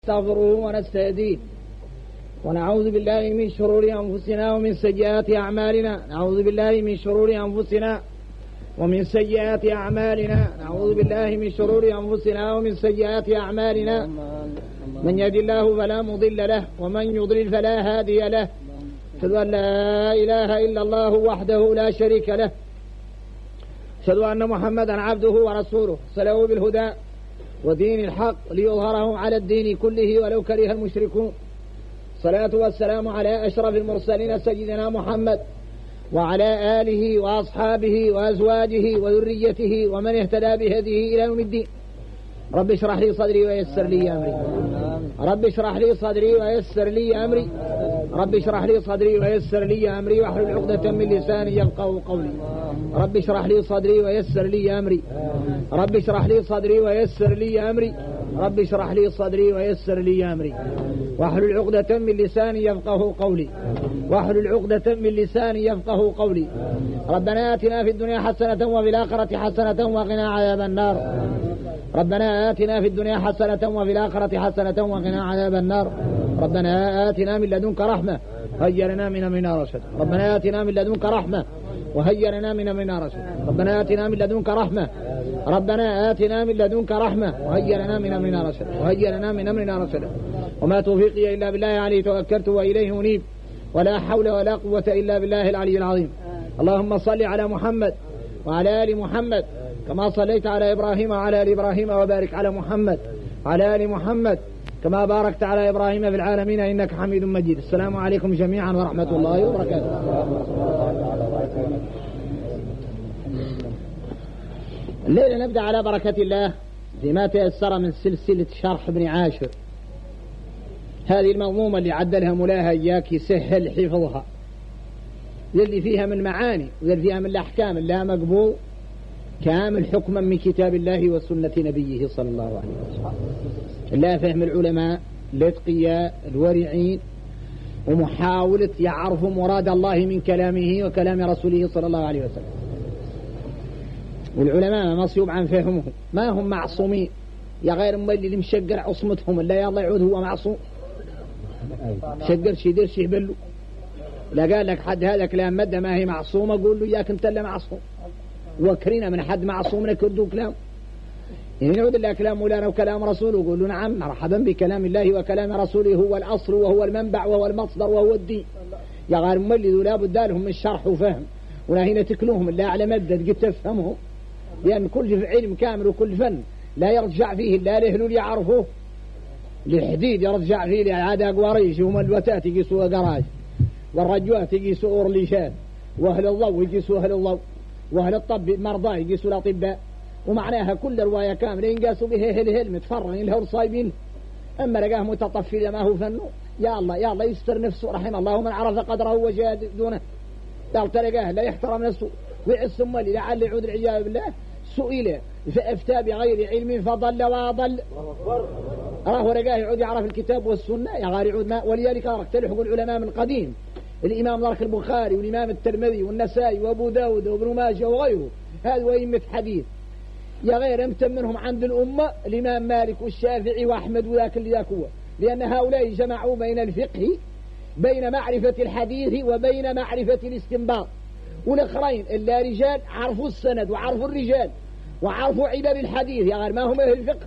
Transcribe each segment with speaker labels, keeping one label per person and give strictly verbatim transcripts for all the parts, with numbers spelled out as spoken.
Speaker 1: نستغفره ونستهديه ونعوذ بالله من شرور أنفسنا ومن سيئات أعمالنا نعوذ بالله من شرور أنفسنا ومن سيئات أعمالنا نعوذ بالله من شرور أنفسنا ومن سيئات أعمالنا من يهد الله فلا مضل له ومن يضلل فلا هادي له أشهد أن لا إله إلا الله وحده لا شريك له أشهد أن محمدا عبده ورسوله أرسله بالهدى ودين الحق ليظهره على الدين كله ولو كره المشركون. الصلاة والسلام على أشرف المرسلين سيدنا محمد وعلى آله وأصحابه وأزواجه وذريته ومن اهتدى بهديه إلى يوم الدين. رب اشرح لي صدري ويسر لي أمري رب اشرح لي صدري ويسر لي أمري رب اشرح لي صدري ويسر لي أمري واحلل عقدة من لساني يفقهوا قولي. رب اشرح لي صدري ويسر لي أمري رب اشرح لي صدري ويسر لي أمري رب اشرح لي صدري ويسر لي أمري واحلل عقدة من لساني يفقهوا قولي واحلل عقدة من لساني يفقهوا قولي. ربنا آتنا في الدنيا حسنة وفي الآخرة حسنة وقنا عذاب النار. ربنا آتنا في الدنيا حسنة وفي الآخرة حسنة وقنا عذاب النار. ربنا آتنا من لدنك رحمة وهيئ لنا من أمرنا رشدا. ربنا آتنا من لدنك رحمة وهيئ لنا من أمرنا رشدا. ربنا آتنا من لدنك رحمة ربنا آتنا من لدنك رحمة وهيئ لنا من أمرنا رشدا وهيئ لنا من أمرنا رشدا. وما توفيقي إلا بالله عليه توكلت وإليه أنيب ولا حول ولا قوة إلا بالله العلي العظيم. اللهم صل على محمد وعلى آل محمد كما صليت على إبراهيم وعلى آل إبراهيم وبارك على محمد وعلى آل محمد كما باركت على إبراهيم في العالمين إنك حميد مجيد. السلام عليكم جميعا ورحمة الله وبركاته. الليلة نبدأ على بركة الله فيما تيسر من سلسلة شرح ابن عاشر. هذه المنظومة اللي عدلها مولاها إياك يسهل حفظها، اللي فيها من معاني واللي فيها من الأحكام لا مقبول كامل حكما من كتاب الله وسنة نبيه صلى الله عليه وسلم. لا فهم العلماء الاتقياء الورعين ومحاولة يعرفوا مراد الله من كلامه وكلام رسوله صلى الله عليه وسلم. والعلماء مصيوب عن فهمهم، ما هم معصومين يا غير مولي اللي مشقر عصمتهم إلا يلا يعود هو معصوم شقر شي يدير شي يبلو. لا قال لك حد هذا كلام مادة ما هي معصومة قول له إياك انت اللي معصوم وكرينا من حد معصوم نكردوا كلام. يعني نعود الله كلام مولانا وكلام رسوله وقول له نعم مرحبا بكلام الله وكلام رسوله هو الأصل وهو المنبع وهو المصدر وهو الدين. يا غير مولد ولا بد لهم من شرح وفهم ولا هنا تكلوهم إلا على مدد قد تفهمهم، لأن كل علم كامل وكل فن لا يرجع فيه إلا لأهل يعرفوه. الحديد يرجع فيه لعادة قواريش وهم الوتات يقيسوا قراج والرجوات يقيسوا أورليشات وأهل الضوء يقيسوا أهل الضوء وأهل الطب مرضى يقيسوا الأطباء. ومعناها كل رواية كاملة ينقاسوا به أهل الهل متفرغين له صايبين. أما لقاه متطفل ما هو فنه يا الله يا الله يستر نفسه رحم الله من عرف قدره وجاد دونه. يا تلقاه لا يحترم نفسه ويعز مالي لعل يعود العياذ بالله سئل فافتى بغير علم فضل وضل. راه رقاه يعود يعرف الكتاب والسنة يا غير يعود ما. ولذلك تلحق العلماء من قديم الإمام ذاك البخاري والإمام الترمذي والنسائي وأبو داود وابن ماجه وغيره هذا وأئمة حديث. يا غير امتن منهم عند الأمة الإمام مالك والشافعي وأحمد وذاك اللي ذاك هو، لأن هؤلاء جمعوا بين الفقه بين معرفة الحديث وبين معرفة الاستنباط. والآخرين إلا رجال عرفوا السند وعرفوا الرجال وعرفوا علل الحديث يا غير ما هم أهل الفقه.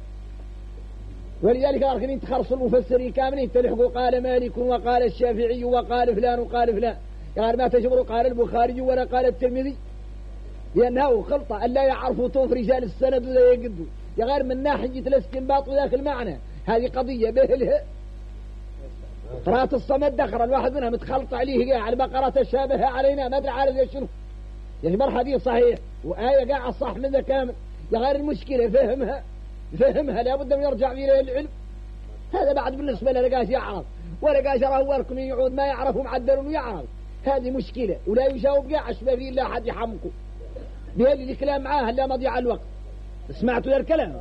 Speaker 1: ولذلك أركنين تخرصوا المفسرين كاملين تلحقوا قال مالك وقال الشافعي وقال فلان وقال فلان يا غير ما تجبروا قال البخاري ولا قال الترمذي، لأنه خلطة ألا يعرفوا طوف رجال السند ولا يقدوا يا غير من ناحية الاستنباط وذاك المعنى. هذه قضية بهلها قراءة الصمد دخل الواحد منها متخلط عليه على بقرة تشابه علينا ما أدري عارف شنو يعتبر حديث صحيح وآية قاعد صح منها كامل. يا غير المشكلة فهمها فهمها لابد من يرجع فيه العلم. هذا بعد بالنسبة له لقاش يعرف ولا قاش راه وركم يعود ما يعرف ومعدل ويعرف. هذه مشكلة ولا يجاوب قاعش ما فيه إلا أحد يحمقه بهذه الكلام معاه لا مضيع الوقت. سمعتوا ذا الكلام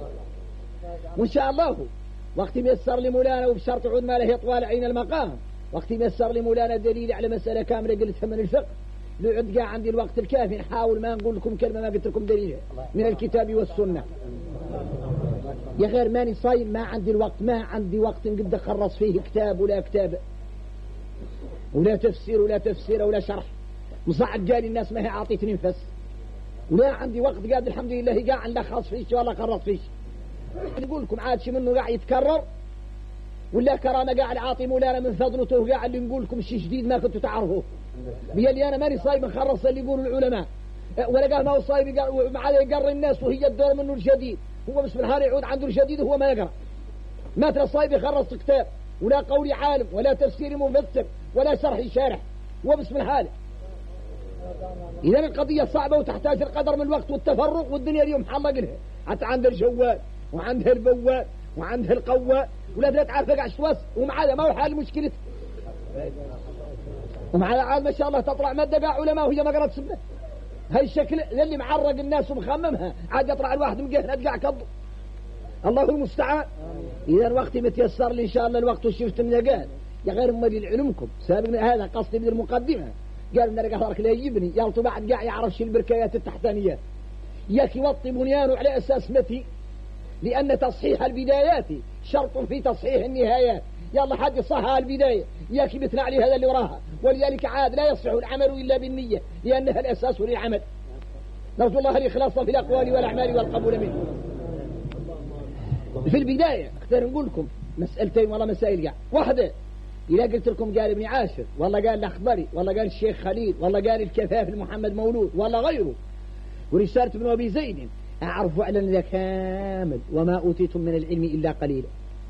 Speaker 1: وإن شاء الله وقت يسر لمولانا وبشرط عود ما له يطوال عين المقام. وقت يسر لمولانا دليل على مسألة كاملة قلتها من الفقه لعد قاع عندي الوقت الكافي نحاول ما نقول لكم كلمة ما قلت لكم دليل من الكتاب والسنة. يا غير ماني صايم ما عندي الوقت، ما عندي وقت قد أخلص فيه كتاب ولا كتاب ولا تفسير ولا تفسير ولا شرح، مصعد جالي الناس ما هي عاطيتني نفس، ولا عندي وقت قاعد الحمد لله قاعد لخص فيش ولا خلص فيش. نقول لكم عاد شي منه قاعد يتكرر ولا كرامة قاعد عاطي مولانا من فضلته قاعد اللي نقول لكم شيء جديد ما كنتوا تعرفوه. بيلي أنا ماني صايم خلص اللي يقولوا العلماء، ولا قال ما هو صايم ومع هذا يقرر الناس وهي الدور منه الجديد، هو بسم الله يعود عنده الجديد وهو ما يقرأ. ما ترى صايم يخلص كتاب ولا قولي عالم ولا تفسير مفسر ولا شرح شارح، هو بسم الله. إذا القضية صعبة وتحتاج القدر من الوقت والتفرق، والدنيا اليوم حلق لها، حتى عندها الجوال وعندها البواب وعندها القوة ولا تعرف عشواس، ومع هذا ما هو حال مشكلة. ومع هذا عاد ما شاء الله تطلع مادة علماء وهي ما قرأت سنة. هاي الشكل اللي معرق الناس ومخممها عاد يطلع الواحد من جهة ندقع كض. الله المستعان. إذا الوقت متيسر لي إن شاء الله الوقت وشفت من قال يا غير مدين علمكم سابقنا هذا قصدي من المقدمة. قال من رقصارك لا يجيبني يالطو بعد قاع يعرف شي البركايات التحتانيات ياك يوطي بنيانه على أساس متي، لأن تصحيح البدايات شرط في تصحيح النهايات. يلا حد يصحها البداية ياك يبتنع عليه هذا اللي وراها، ولذلك عاد لا يصح العمل إلا بالنية لأنها الأساس للعمل. نرجو الله الإخلاص في الأقوال والأعمال والقبول منه. في البداية اختار نقول لكم مسألتين والله مسائل قاع. واحدة إذا قلت لكم قال ابن عاشر والله قال الأخضري والله قال الشيخ خليل والله قال الكفاف محمد مولود والله غيره ورسالة ابن أبي زيد، أعرف فعلا ذا كامل وما أوتيتم من العلم إلا قليلا.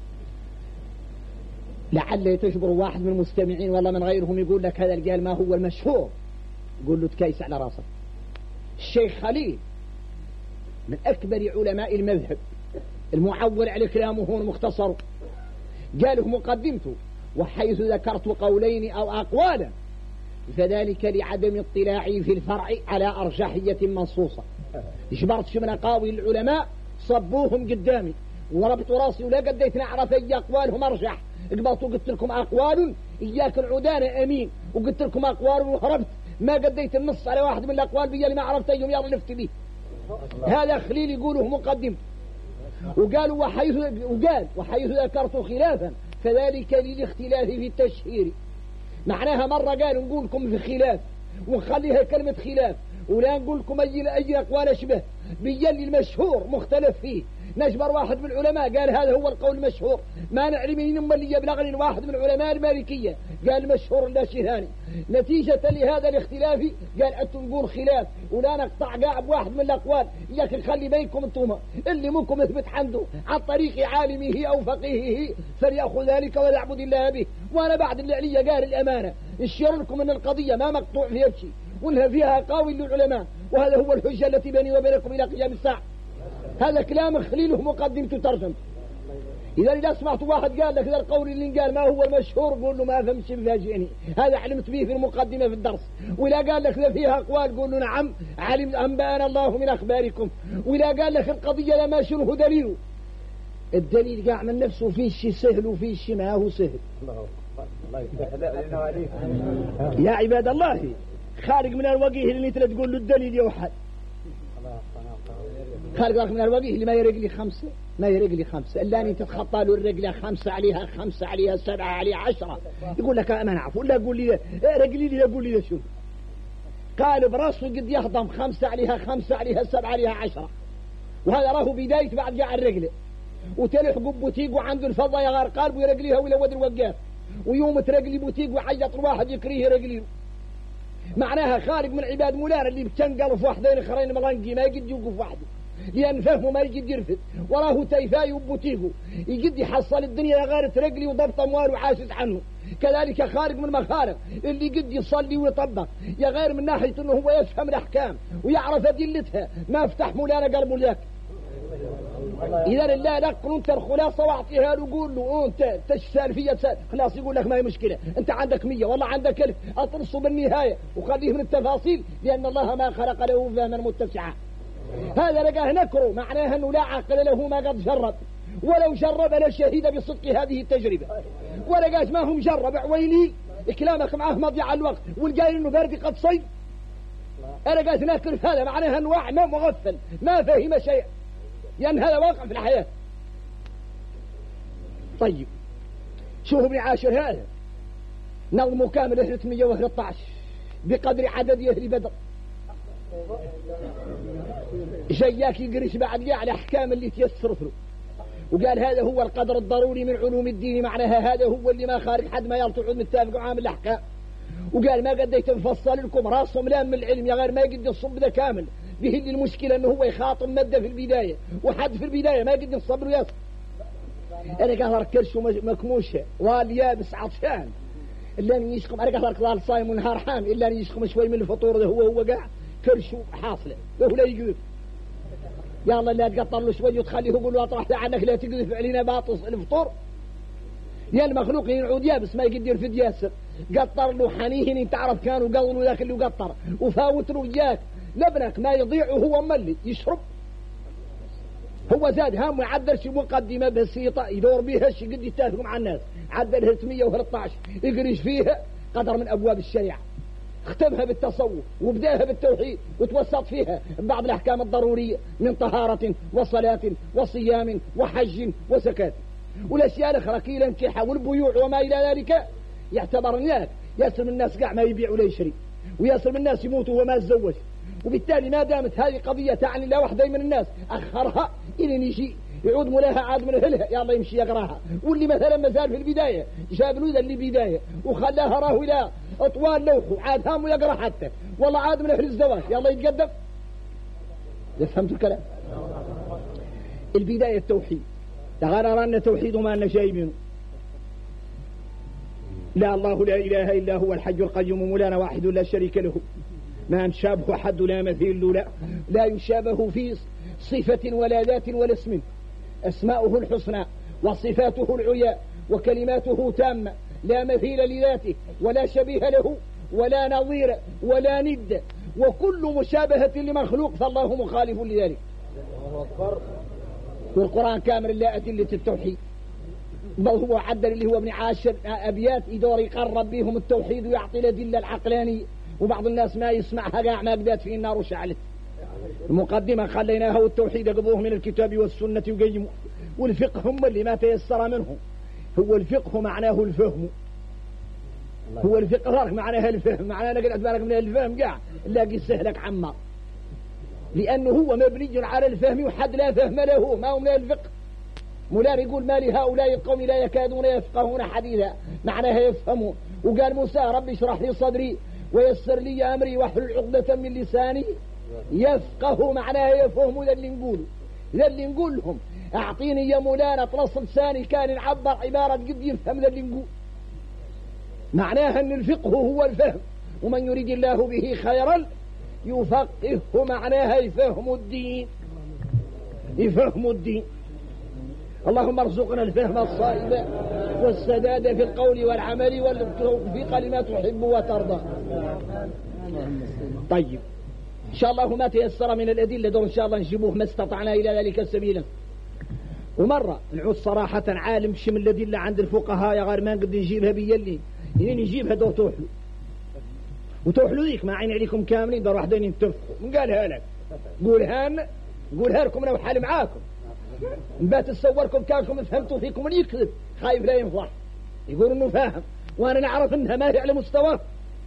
Speaker 1: لعل تجبر واحد من المستمعين والله من غيرهم يقول لك هذا القال ما هو المشهور، يقول له تكيس على راسك. الشيخ خليل من أكبر علماء المذهب المعول على كلامه هو مختصر، قاله مقدمته وحيث ذكرت قولين أو أقوالا فذلك لعدم اطلاعي في الفرع على أرجحية منصوصة. جبرت شو من أقاويل العلماء صبوهم قدامي وربط راسي ولا قديت نعرف أي أقوالهم أرجح، قبلت وقلت لكم أقوال إياك العدان أمين وقلت لكم أقوال وهربت ما قديت النص على واحد من الأقوال بيالي ما عرفت أيهم يلا لفت به. هذا خليل يقوله مقدم. وقالوا وحيث وقال وحيث ذكرت خلافا فذلك للاختلاف في التشهير. معناها مرة قالوا نقول لكم في خلاف ونخليها كلمة خلاف ولا نقول لكم أي أي أقوال أشبه بيلي المشهور مختلف فيه. نجبر واحد من العلماء قال هذا هو القول المشهور، ما نعلم من اللي يبلغني واحد من علماء المالكية قال المشهور لا شيء ثاني. نتيجة لهذا الاختلاف قال أنتم نقول خلاف ولا نقطع قاع بواحد من الأقوال، لكن خلي بينكم انتم اللي منكم يثبت عنده عن طريق عالمه أو فقيهه فليأخذ ذلك ويعبد الله به. وأنا بعد اللي علي قال الأمانة نشير لكم أن القضية ما مقطوع فيها شيء وانها فيها قاوي للعلماء، وهذا هو الحجة التي بيني وبينكم إلى قيام الساعة. هذا كلام خليله مقدم تترجم. إذا إذا سمعت واحد قال لك ذا القول اللي قال ما هو المشهور قول له ما فهمش بفاجئني، هذا علمت به في المقدمة في الدرس. ولا قال لك ذا فيها أقوال قول له نعم علم أنبأنا الله من أخباركم. ولا قال لك القضية لما شنه دليله، الدليل قاع من نفسه فيه شيء سهل وفيه شيء ما هو سهل. يا عباد الله خارج من الوجيه اللي انت تقول له الدليل يوحد، خارج من الوجيه اللي ما يرق لي خمسة ما يرق لي خمسة إلا أن تتخطى له الرجلة خمسة عليها خمسة عليها سبعة عليها عشرة يقول لك أنا نعرف ولا أقول لي رجلي لي أقول لي شو قال براسه قد يهضم خمسة عليها خمسة عليها سبعة عليها عشرة، وهذا راه بداية بعد جاء الرجلة وتلح بوتيق وعنده الفضة يا غار قلب ويرجليها ولا ود الوقاف ويوم ترجلي بوتيق وعيط الواحد يكريه رجليه. معناها خارج من عباد مولانا اللي بتنقل في واحدين اخرين ملانقي ما يقد يوقف وحده لأن فهمه ما يقد يرفد وراه تيفاي وبوتيقه يقد يحصل الدنيا غير ترقلي وضبط أموال وعاشت عنه. كذلك خارج من مخارج اللي قد يصلي ويطبق يا غير من ناحية أنه هو يفهم الأحكام ويعرف أدلتها ما افتح مولانا قلبه لك. إذا لا نقل أنت الخلاصة واعطيها له قول له أنت تشسال فيها تسال خلاص يقول لك ما هي مشكلة أنت عندك مية والله عندك ألف أطرصه بالنهاية وخليه من التفاصيل لأن الله ما خلق له فهما متسعا. هذا لقاه نكره معناه أنه لا عقل له ما قد جرب ولو جرب لشهد بصدق هذه التجربة ولقاش ما هم جرب عويلي كلامك معه مضيع الوقت والقايل أنه بارد قد صيد. أنا قاعد ناكل في هذا معناها أنه أعمى مغفل ما فهم شيء لأن هذا واقع في الحياة. طيب شوفوا ابن عاشر هذا نظمه كامل ثلاثمية وثلاثة عشر بقدر عدد أهل بدر، جاياك يقرش بعد على أحكام اللي تيسرت له، وقال هذا هو القدر الضروري من علوم الدين، معناها هذا هو اللي ما خارج حد ما يلتعود متفق عام الأحكام. وقال ما قديت نفصل لكم راسهم لام من العلم يا غير ما قد الصب ده كامل به اللي المشكلة انه هو يخاطب مادة في البداية وحد في البداية ما قد الصبر ويصبر. انا قهر كرش مكموشة واليابس عطشان الا ان يشقم، انا قهر كظال صايم ونهار حام الا ان يشقم شوي من الفطور ده هو هو قاع كرشه حاصله وهو لا يقول يا الله لا تقطر له شوي وتخليه يقول له اطرح عنك لا تقذف علينا باطس الفطور يا المخلوق ينعود يابس ما يقدر في ياسر قطر له حنين تعرف كانوا قولوا ذاك اللي قطر وفاوت له اياك لبنك ما يضيع وهو ملي يشرب. هو زاد هم وعدل شي مقدمة بسيطة يدور بيها شي قد يتفق مع الناس، عدل ثلاثمية وثلاثة عشر يقرش فيها قدر من أبواب الشريعة، اختمها بالتصوف وبداها بالتوحيد وتوسط فيها بعض الأحكام الضرورية من طهارة وصلاة وصيام وحج وزكاة والأشياء الأخرى كالانكحة والبيوع وما إلى ذلك. يعتبر الناس يسلم الناس قاع ما يبيع ولا يشري ويسلم الناس يموتوا وما تزوج، وبالتالي ما دامت هذه قضية تعني لا واحدة من الناس أخرها إلى يجي يعود مولاها عاد من أهلها يا الله يمشي يقراها، واللي مثلا ما زال في البداية جاب له ذا اللي بداية وخلاها راه إلى أطوال لوحه عاد هام ويقرأ حتى والله عاد من أهل الزواج يا الله يتقدم. فهمت الكلام؟ البداية التوحيد تغرر أن توحيد ما أن شيء منه لا الله لا إله إلا هو الحي القيوم مولانا واحد لا شريك له ما شابه حد لا مثيل لا لا يشابه في صفة ولا ذات ولا اسم، أسماؤه الحسنى وصفاته العليا وكلماته تامة لا مثيل لذاته ولا شبيه له ولا نظير ولا ند، وكل مشابهة لمخلوق فالله مخالف لذلك. والقرآن كامل لا أدلة التوحيد بل هو عدل اللي هو ابن عاشر أبيات يدور يقرب بهم التوحيد ويعطي الأدلة العقلانية، وبعض الناس ما يسمعها قاع ما قدات فيه النار وشعلت. المقدمة خليناها والتوحيد قبوه من الكتاب والسنة وقيموا، والفقه هم اللي ما تيسر منه. هو الفقه معناه الفهم، هو الفقه معناه الفهم، معناه أنا قلت بالك من الفهم قاع لاقي سهلك عمار، لأنه هو مبني على الفهم وحد لا فهم له ما هو من الفقه. مولار يقول ما لهؤلاء القوم لا يكادون يفقهون حديثا معناها يفهموا. وقال موسى ربي اشرح لي صدري ويسر لي أمري واحلل عقدة من لساني يفقه معناها يفهموا ذا اللي نقوله. ذا اللي نقول لهم أعطيني يا مولانا طلص لساني كان يعبر عبارة قد يفهم ذا اللي نقول. معناها أن الفقه هو الفهم، ومن يريد الله به خيرا يفقهه معناها يفهم الدين، يفهم الدين. اللهم ارزقنا الفهم الصائب والسداد في القول والعمل والتوفيق لما تحب وترضى. طيب إن شاء الله ما تيسر من الأدلة دور إن شاء الله نجيبوه ما استطعنا إلى ذلك سبيلا. ومرة نعود صراحة عالم شم الأدلة عند الفقهاء يا غير ما نقدر نجيبها بيلي يعني نجيبها دور توحلو وتوحلو ذيك ما عين عليكم كاملين دور واحدين ينتفقوا من قالها لك قولها لنا قولها لكم أنا وحالي معاكم نبات تصوركم كانكم فهمتوا فيكم اللي يكذب خايف لا ينفضح يقول انه فاهم وانا نعرف انها ما هي على مستواه.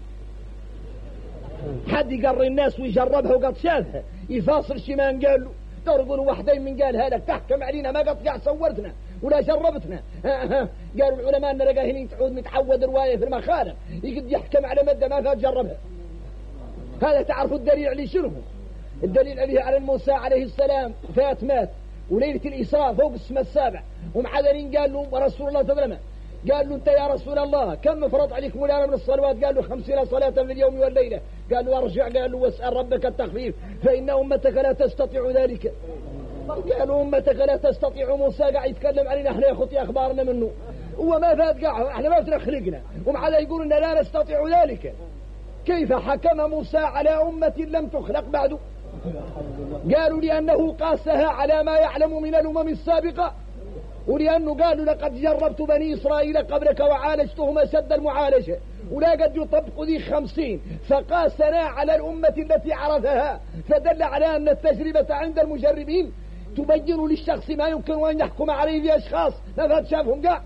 Speaker 1: حد يقري الناس ويجربها وقد شافها يفاصل شي ما قال له دور يقولوا واحدين من قالها لك تحكم علينا ما قد قاع صورتنا ولا جربتنا. قالوا العلماء ان لقى هنا تعود متعود روايه في المخالف يقد يحكم على ماده ما قد جربها. هذا تعرفوا الدليل عليه شنو؟ الدليل عليه على موسى عليه السلام فات مات وليلة الإسراء فوق السماء السابع ومع ذلك قال له رسول الله صلى الله عليه وسلم قال له أنت يا رسول الله كم مفرض عليك مولانا من الصلوات؟ قال له خمسين صلاة في اليوم والليلة. قال له ارجع قال له واسأل ربك التخفيف فإن أمتك لا تستطيع ذلك. قالوا أمتك لا تستطيع. موسى قاعد يتكلم علينا احنا يا أخوتي أخبارنا منه هو ما فات قاعد احنا ما بتخلقنا ومع ذلك يقول إن لا نستطيع ذلك. كيف حكم موسى على أمة لم تخلق بعده؟ قالوا لأنه قاسها على ما يعلم من الأمم السابقة ولأنه قالوا لقد جربت بني إسرائيل قبلك وعالجتهم أشد المعالجة ولا قد يطبق ذي خمسين فقاسنا على الأمة التي عرفها فدل على أن التجربة عند المجربين تبين للشخص ما يمكن أن يحكم عليه في أشخاص ما شافهم قاع.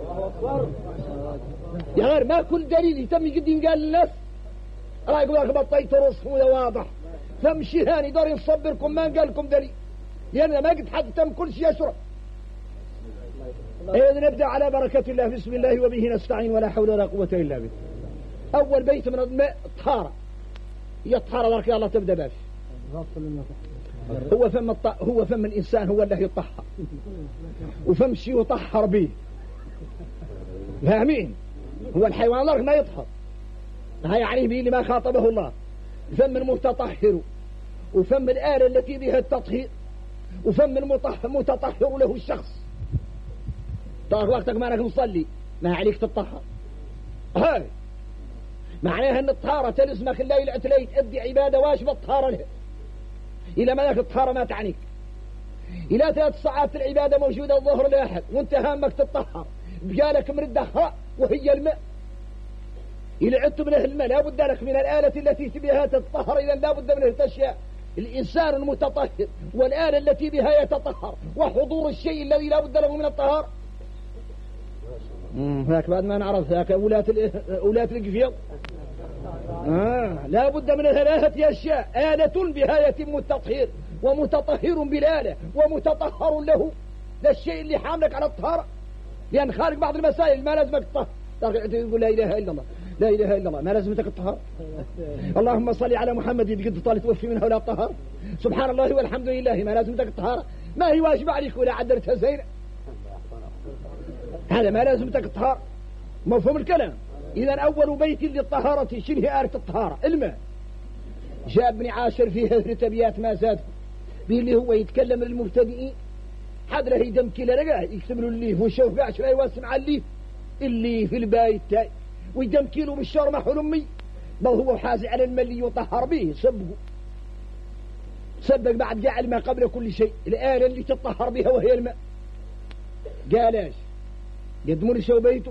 Speaker 1: يا غير ما كل دليل يتم يقدم قال للناس راه يقول لك بطيت رسم واضح فمشي هاني دار يصبركم ما قال لكم دليل لأن ما قد حد تم كل شيء يشرع. إذا نبدأ على بركة الله. بسم الله وبه نستعين ولا حول ولا قوة إلا به. أول بيت من الماء طهارة. هي الطهارة بارك الله تبدأ باش هو فم الط... هو فم الإنسان هو اللي يطهر وفم شيء يطهر به فاهمين. هو الحيوان لك ما يطهر هاي يعني به لما خاطبه الله. فم المتطهر وفم الآلة التي بها التطهير وفم المتطهر له الشخص. طاق وقتك ما انك مصلي ما عليك تطهر. هاي معناها ان الطهارة تلزمك الليل عتلي تأدي عبادة واجبة الطهارة لها. إلى ما لك الطهارة ما تعنيك. إلى ثلاث ساعات العبادة موجودة الظهر لاحد وانت هامك تطهر بقالك من الدهراء وهي الماء. إلى عدت من الماء لا بد لك من الآلة التي بها تتطهر. إذا لا بد من الأشياء الإنسان المتطهر والآلة التي بها يتطهر وحضور الشيء الذي لا بد له من الطهارة. هاك بعد ما نعرف هاك أولاد أولاد القفيل آه لا بد من ثلاثة أشياء. آلة بها يتم التطهير ومتطهر بالآلة ومتطهر له ده الشيء اللي حاملك على الطهارة. لأن خارج بعض المسائل ما لازمك تطهر تقول لا إله إلا الله لا إله إلا الله ما لازمتك الطهارة. اللهم صل على محمد قد طال توفي منها ولا الطهارة. سبحان الله والحمد لله ما لازمتك الطهارة. ما هي واجب عليك ولا عدلتها زينة هذا ما لازمتك الطهارة. مفهوم الكلام. إذا أول بيت للطهارة شنه آلة الطهارة الماء. جاء ابن عاشر في هذه أبيات ما زاد اللي هو يتكلم للمبتدئين حد له يدم كلا لقاه يكتب له الليف ويشوف قاعد شوي يوسم على الليف اللي في البايت تاي ويدم كيلو بالشهر محول أمي بل هو حازي على الماء اللي يطهر به سبقه سبق بعد جعل ما قبل كل شيء الآلة اللي تطهر بها وهي الماء. قالاش قدموا لي شو بيته.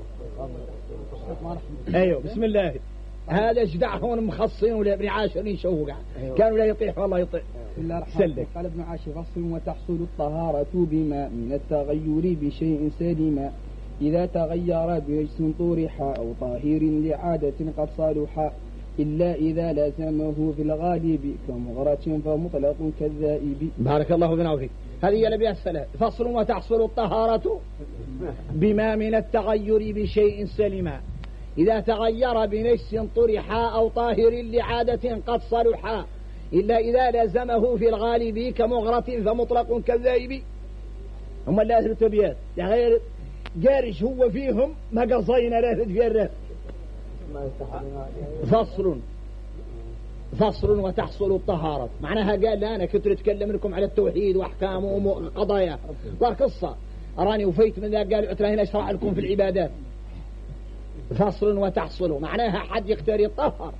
Speaker 1: ايوه بسم الله. هذا جدع هون مخصين ولا ابن عاشر يشوفوا قاعد أيوه. كانوا لا يطيح والله يطيح.
Speaker 2: بسم الله الرحمن الرحيم. قال ابن عاشر فصل وتحصل الطهارة بما من التغير بشيء سليما إذا تغير برجس طورح أو طاهر لعادة قد صالحا إلا إذا لازمه في الغالب كمغرة فمطلق كالذائب.
Speaker 1: بارك الله فينا وفيك. هذه هي الأبيات الثلاث. فصل وتحصل الطهارة بما من التغير بشيء سلما إذا تغير بنجس طرحا أو طاهر لعادة قد صلحا إلا إذا لازمه في الغالب كمغرة فمطلق كالذائب. هم الأهل التبيات يعني جارش هو فيهم ما قصينا لا في الرف. فصل فصل وتحصل الطهارة معناها قال لا أنا كنت أتكلم لكم على التوحيد وأحكامه وقضايا وقصة أراني وفيت من ذا قال أترى هنا أشرع لكم في العبادات. فصل وتحصل معناها حد يختار يطهر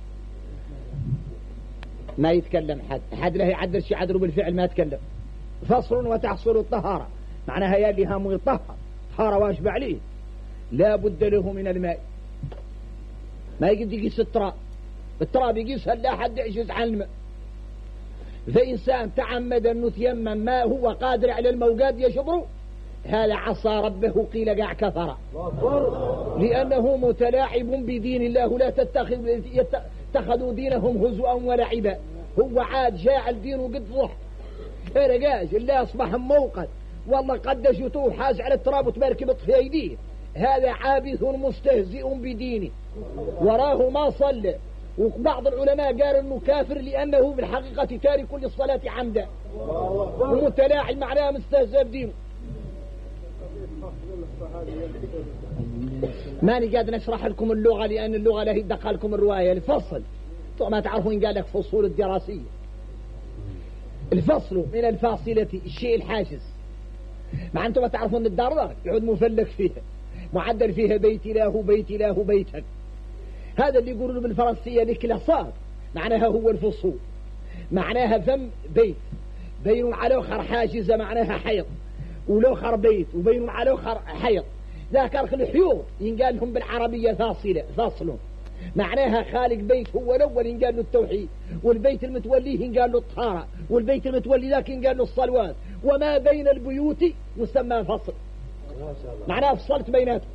Speaker 1: ما يتكلم حد حد له يعدل شيء عدله بالفعل ما يتكلم. فصل وتحصل الطهارة معناها يا اللي هم يطهر طهارة واجب عليه لا بد له من الماء. ما يقدر يقيس التراب التراب يقيسها لا حد يعجز عن الماء. فإنسان تعمد أنه يتيمم ما هو قادر على الموجاد يشبره هذا عصى ربه قيل قاع كفر لأنه متلاعب بدين الله لا تتخذ اتخذوا دينهم هزوا ولعبا. هو عاد جاعل دينه قد ضح رجاج اللي أصبح موقد والله قد جتوه حاز على التراب وتبارك بطفي أيديه. هذا عابث مستهزئ بدينه وراه ما صلى. وبعض العلماء قال انه كافر لانه بالحقيقة تارك للصلاة عمدا ومتلاعب معناه مستهزئ بدينه. ماني قاعد نشرح لكم اللغة لأن اللغة لا يدق لكم الرواية. الفصل ما تعرفون قال لك فصول الدراسية. الفصل من الفاصلة الشيء الحاجز مع أنتم ما تعرفون الدار ذاك يعود مفلك فيها معدل فيها بيت له بيت له بيتا. هذا اللي يقولوا بالفرنسية الكلاسات معناها هو الفصول معناها فم بيت بين على أخر حاجزة معناها حيط ولوخر بيت وبين على أخر حيط. ذاك الحيوط ينقال لهم بالعربية فاصلة فصل معناها خالق بيت هو الأول إن قال له التوحيد، والبيت المتوليه إن قال له الطهارة، والبيت المتولي ذاك إن قال له الصلوات، وما بين البيوت يسمى فصل، معناها فصلت بيناتهم.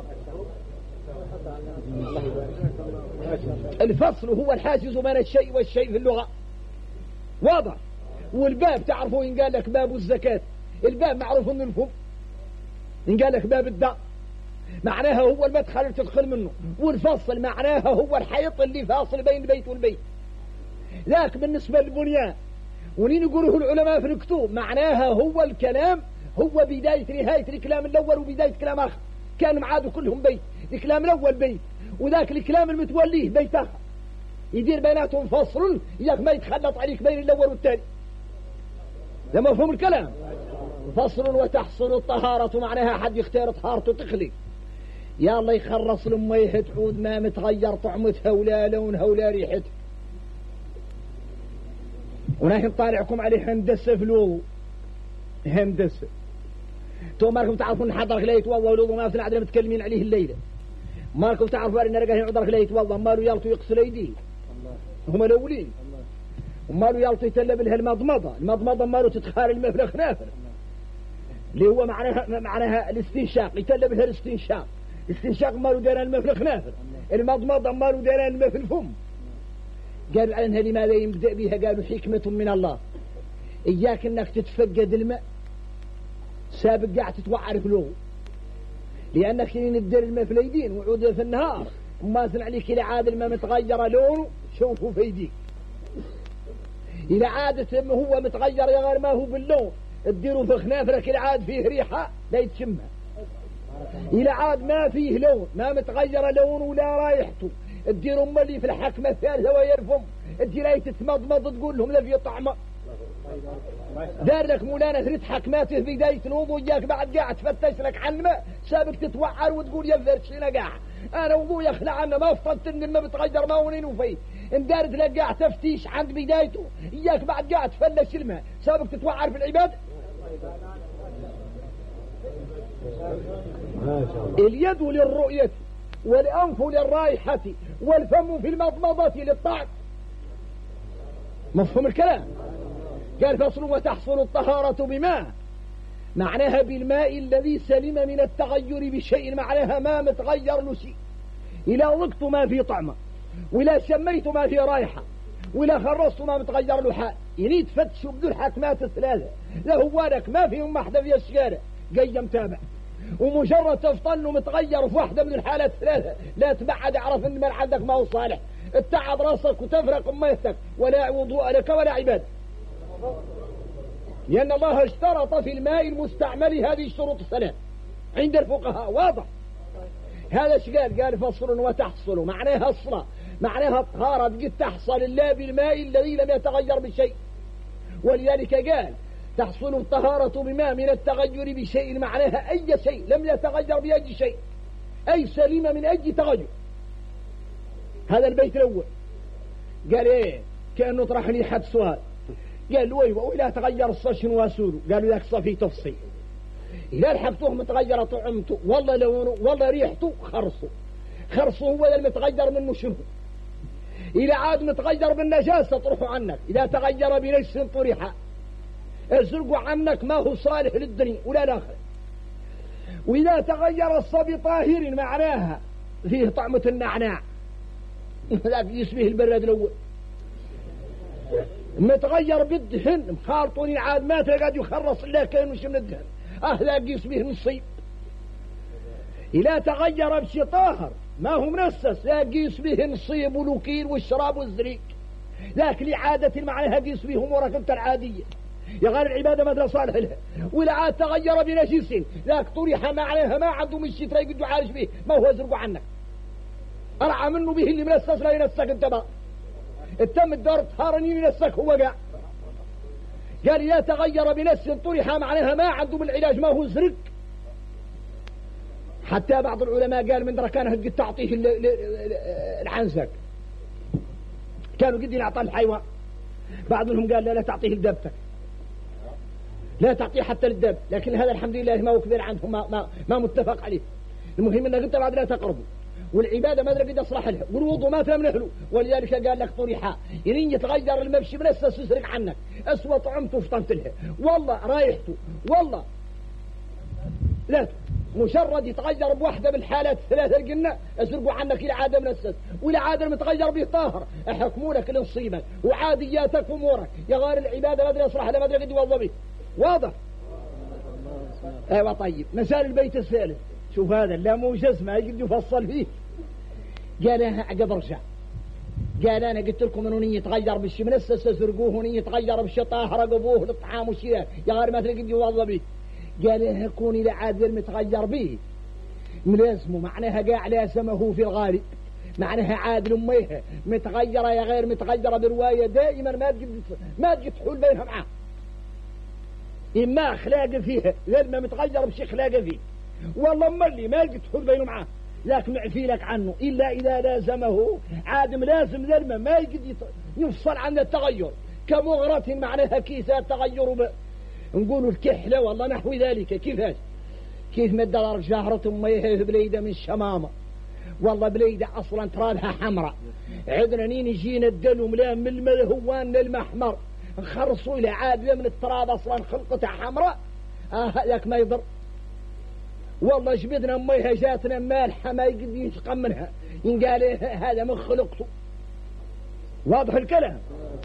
Speaker 1: الفصل هو الحاجز بين الشيء والشيء في اللغة، واضح. والباب تعرفوا إن قال لك باب الزكاة، الباب معروف إنه الفم، إن قال لك باب الدار معناها هو المدخل اللي تدخل منه، والفصل معناها هو الحيط اللي فاصل بين البيت والبيت. ذاك بالنسبة للبنيان، ولين يقوله العلماء في الكتب معناها هو الكلام، هو بداية نهاية الكلام الأول وبداية كلام آخر، كان معادوا كلهم بيت، الكلام الأول بيت، وذاك الكلام المتوليه بيت آخر، يدير بيناتهم فصل إياك ما يتخلط عليك بين الأول والثاني. ده مفهوم الكلام. فصل وتحصل الطهارة معناها حد يختار طهارته تخلي، يا الله يخرص لما تعود ما متغير طعمتها ولا لونها ولا ريحتها. ونحن طالعكم عليه هندسة في الوضوء، هندسة تو مالكم تعرفون حضرك لا يتوضا والوضوء ما في العدل متكلمين عليه الليلة، مالكم تعرفوا ان رجال يعذرك لا يتوضا، مالو يلطوا يغسل ايديه هم الاولين، ومالو يلطوا يتلب لها المضمضة، المضمضة مالو تتخار المفلخ نافر اللي هو معناها معناها الاستنشاق، يتلب لها الاستنشاق، الاستنشاق مالو داران المفلخ نافر، المضمضة مالو داران الماء في الفم. قالوا عنها لماذا يبدأ بها؟ قالوا حكمة من الله، إياك أنك تتفقد الماء سابق قاعد تتوعر في الوضوء، لأنك حين تدير الماء في اليدين وعود في النهار وما سن عليك إلى عاد الماء متغير لونه شوفوا في يديك، إلى عادة هو متغير يا غير ما هو باللون تديروا في خنافرك إلى عاد فيه ريحة لا يتشمها، إلى عاد ما فيه لون ما متغير لونه ولا رايحته تديروا أم اللي في الحكمة الثالثة ويرفم تدير تتمضمض تقول لهم لا في طعمه. دار لك مولانا ثلاث حكماته في بداية الوضوء، إياك بعد قاعد تفتش لك عن الماء سابق تتوعر وتقول يا فرشنا قاعد أنا وضوء يخلع عنا ما فطنت إن الماء بتغير ما ونين وفيه، إن دارت لك قاعد تفتيش عند بدايته إياك بعد قاعد تفلش الماء سابق تتوعر في العباد. اليد للرؤية والأنف للرائحة والفم في المضمضة للطعم. مفهوم الكلام؟ قال فصل وتحصل الطهارة بماء معناها بالماء الذي سلم من التغير بشيء، معناها ما متغير له شيء، إلا ضقت ما في طعمه ولا شميت ما في رائحة ولا خرصت ما متغير له حال، يعني تفتشوا بدون حكمات الثلاثة لا هو لك ما فيهم واحدة في الشارع جاي متابع، ومجرد تفطن ومتغير في واحدة من الحالات الثلاثة لا تبعد اعرف ان من عندك ما هو صالح، اتعب راسك وتفرق ميتك ولا وضوء لك ولا عبادة، لأن الله اشترط في الماء المستعمل هذه الشروط الثلاث عند الفقهاء. واضح هذا ايش قال؟ قال فصل وتحصل معناها الصلاة معناها الطهارة قد تحصل الله بالماء الذي لم يتغير بشيء، ولذلك قال تحصل الطهارة بماء من التغير بشيء معناها أي شيء لم يتغير بأي شيء، أي سليم من أي تغير. هذا البيت الأول قال إيه كأنه طرح لي حد سؤال، قال له ايوه وإذا تغير الصشن واسوله قالوا ذاك صفي تفصيل، إذا الحقته متغير طعمته والله لونه والله ريحته خرصه، خرصه هو اللي متغير منه شنو، إذا عاد متغير بالنجاسة طرحه عنك، إذا تغير بنجس طرحه ازرقوا عنك ما هو صالح للدنيا ولا الآخر، وإذا تغير الصبي طاهر معناها فيه طعمة النعناع ذاك يشبه البرد الأول، متغير بالدهن مخالطوني عاد ما تقعد يخرص إلا كان مش من الدهن أهلا يشبه نصيب، إذا تغير بشي طاهر ما هو منسس لا يشبه نصيب ولوكيل والشراب والزريق، لكن لعادة معناها يشبه مركبة العادية يا غير العبادة ما صالح لها، وإذا عاد تغير بنجيس ذاك طريحة معناها ما عنده من الشيء تريد يعالج به ما هو يزرق عنك أرعى منه به اللي منسس لا ينسك انت بقى التم الدار طهارني ينسك هو قاع. قال إذا تغير بنس طرحة معناها ما عنده بالعلاج ما هو زرق، حتى بعض العلماء قال من كان قد تعطيه العنزك كانوا قد يعطى الحيوان، بعض منهم قال لا لا تعطيه لدابتك لا تعطيه حتى للداب، لكن هذا الحمد لله ما هو كبير عندهم ما, ما, ما متفق عليه، المهم انك انت بعد لا تقربه والعبادة ما أدري قد أصلح لها، والوضوء ما تم له، ولذلك قال لك طريحة يعني يتغير الممشي من أساس يسرق عنك، أسوأ طعمته وفطنت لها، والله رايحته والله لا مجرد يتغير بواحدة من الحالات الثلاثة الجنة أسرقوا عنك إلى عادة من أساس، وإلى عادة متغير به طاهر أحكمونك لنصيبك وعادياتك وأمورك يا غير العبادة ما أدري أصلح لها ما أدري قد يوظف به. واضح؟ أيوة طيب. مسال البيت الثالث شوف هذا لا موجز ما يقدر يفصل فيه. قال أنا عقب رجع قال أنا قلت لكم إنه يتغير بالشي من أساس سرقوه وني يتغير بالشي طاهر رقبوه للطعام وشيء يا غير ما تلقى يوظف به. قال يكون إلى عاد المتغير به ملازمه معناها قاع لازمه في الغالب معناها عادل أميها متغيرة يا غير متغيرة برواية دائما ما تجد ما تجد حول بينها معه، إما أخلاق فيها لما متغير بشي أخلاق فيه والله أما اللي ما تجد حول بينه معه لكن معفي لك عنه إلا إذا لازمه عادم لازم لما ما يجد يفصل عن التغير كمغرة معناها كيسة التغير ب... نقولوا الكحلة والله نحو ذلك. كيفاش كيف مدى جهرة أميها بليدة من الشمامة والله بليدة أصلا ترابها حمراء عدنا نين يجينا الدلو ملام من الملهوان للمحمر نخرصوا إلى عادة من التراب أصلا خلقتها حمراء آه لك ما يضر والله جبدنا أميها جاتنا مالحة ما يقدر يشقى منها ينقال هذا من خلقته. واضح الكلام؟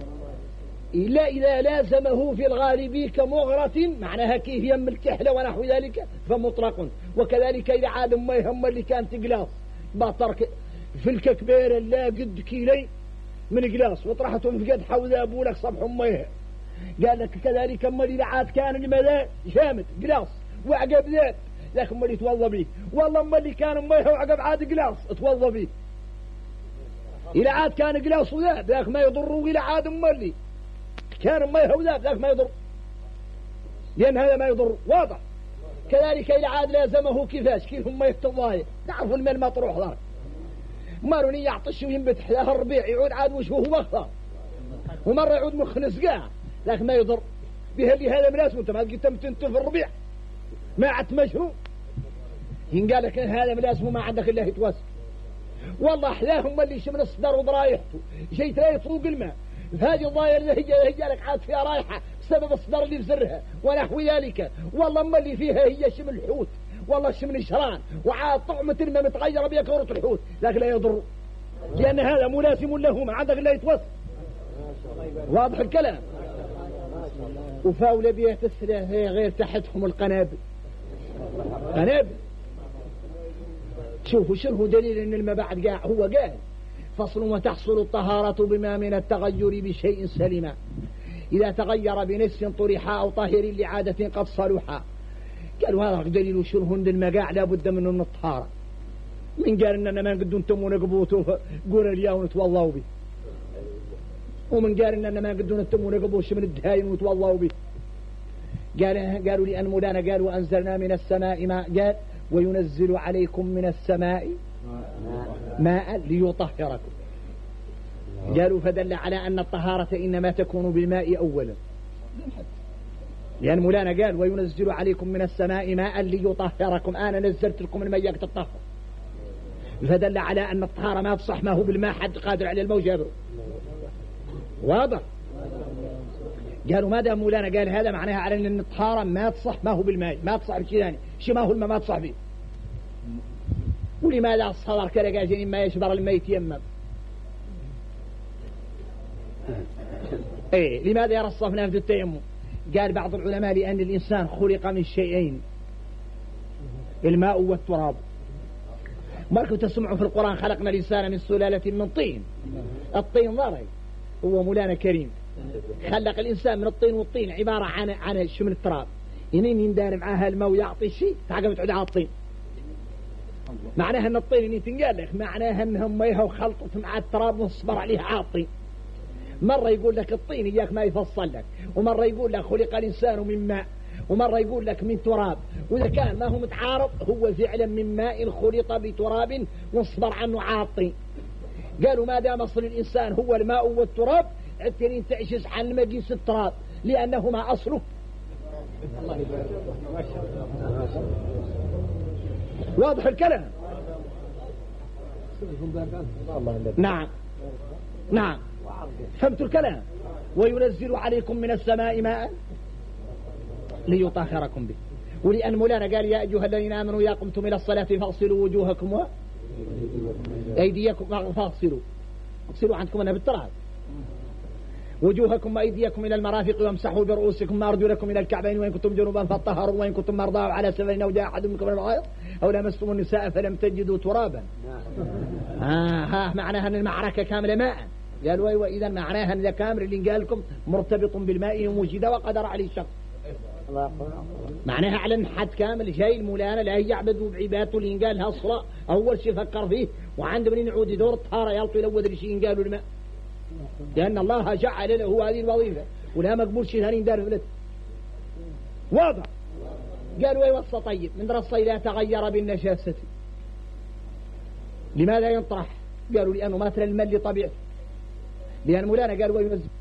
Speaker 1: إلا إذا لازمه في الغالب كمغرة معناها كيف يم الكحلة ونحو ذلك فمطلق. وكذلك إذا عاد ما يهم اللي كانت قلاص باطرك في الككبير لا قد كيلي من قلاص وطرحتهم في قد حوذ أبولك صبح أميها قال لك كذلك أما إذا عاد كان الملاء جامد قلاص وعقب ذات لكن أما اللي توضى به والله أما اللي كان أميها وعقب عاد قلاص توضى به إلى عاد كان قلاص وذات لكن ما يضروا إلى عاد أما اللي كان ما يهودات لكن ما يضر لأن هذا ما يضر. واضح؟ كذلك إذا عاد لازمه كيفاش كيف هم يفتضاي تعرفوا المال ما تروح ذلك ماروني يعطش وينبت حلاها الربيع يعود عاد وجهه مخضر ومرة يعود مخنس قاع لكن ما يضر بها اللي هذا ملاسم انت ما قلت تمتنت في الربيع ما عدت مجهو ينقال لك هذا ملاسم ما عندك إلا يتوسع والله أحلاهم اللي شمن الصدر وضرايحته شيء لا يطروق الماء هذه الضاير اللي هي هي لك عاد فيها رايحة بسبب الصدر اللي في زرها ونحو ذلك والله ما اللي فيها هي شمن الحوت والله شمن الشران وعاد طعمة الماء متغيرة بها كورة الحوت لكن لا يضر لأن هذا ملازم له ما عندك إلا يتوسع. واضح الكلام؟ وفاولة بها تسرع هي غير تحتهم القنابل قنابل. شوفوا شنو دليل ان الماء بعد قاع هو قال فصل وتحصل الطهارة بما من التغير بشيء سلما إذا تغير بنس طرحا أو طاهر لعادة قد صلحا. قالوا هذا دليل شنو ان الماء قاع لابد منه من الطهارة. من قال اننا ما قدوا نتموا نقبوتوا قول اليوم نتوضوا به ومن قال اننا ما قدوا نتموا نقبوش من الدهاين ونتوضوا به. قال قالوا لأن مولانا قال وأنزلنا من السماء ماء قال وينزل عليكم من السماء ماء ليطهركم. قالوا فدل على أن الطهارة إنما تكون بالماء أولا لأن مولانا قال وينزل عليكم من السماء ماء ليطهركم أنا نزلت لكم الماء تطهر فدل على أن الطهارة ما تصح ما هو بالماء حد قادر على الموجب. واضح؟ قالوا ما دام مولانا قال هذا معناها على أن الطهارة ما تصح ما هو بالماء ما تصح بشيء ثاني شي ما هو الماء ما تصح به. ولماذا الصدر كذا قال ما يشبر الماء يتيمم ايه لماذا يرى الصفنان في التيمم؟ قال بعض العلماء لأن الإنسان خلق من شيئين الماء والتراب. مركب تسمعوا في القرآن خلقنا الإنسان من سلالة من طين الطين ضري هو مولانا كريم خلق الإنسان من الطين والطين عبارة عن عن شو من التراب ينين يندار معها الماء ويعطي شيء تعقب تعود على الطين معناها أن الطين اللي تنقال لك معناها أنهم ميها وخلطت مع التراب واصبر عليها عاطي. مرة يقول لك الطين إياك ما يفصل لك ومرة يقول لك خلق الإنسان من ماء ومرة يقول لك من تراب وإذا كان ما هو متعارض هو فعلا من ماء خلط بتراب واصبر عنه عاطي. قالوا ما دام أصل الإنسان هو الماء والتراب عدتين تعجز عن مقيس التراب لأنهما أصله. واضح الكلام؟ نعم نعم فهمت الكلام. وينزل عليكم من السماء ماء ليطهركم به. ولأن مولانا قال يا أيها الذين آمنوا إذا قمتم إلى الصلاة فاغسلوا وجوهكم وأيديكم فاغسلوا اغسلوا عندكم أنا بالتراب وجوهكم وأيديكم إلى المرافق وامسحوا برؤوسكم وأرجلكم إلى الكعبين وإن كنتم جنوبا فاطهروا وإن كنتم مرضى على سفر أو جاء أحد منكم من الغائط أو لمستم النساء فلم تجدوا ترابا. آه ها معناها أن المعركة كاملة ماء. قالوا أيوة إذا معناها أن كامل اللي قال لكم مرتبط بالماء وجد وقدر عليه الشخص. معناها على حد كامل جاي المولانا لا يعبدوا بعبادته اللي قالها الصلاة أول شيء فكر فيه وعند من يعود دور الطهارة يلطي لو ذي شيء قالوا الماء لأن الله جعل له هذه الوظيفة ولا مقبول شيء ثاني دار فلت واضح. قالوا يوصى طيب من رص إذا تغير بالنجاسة لماذا ينطرح؟ قالوا لأنه مثل الماء لطبيعته. لأن مولانا قالوا ينزل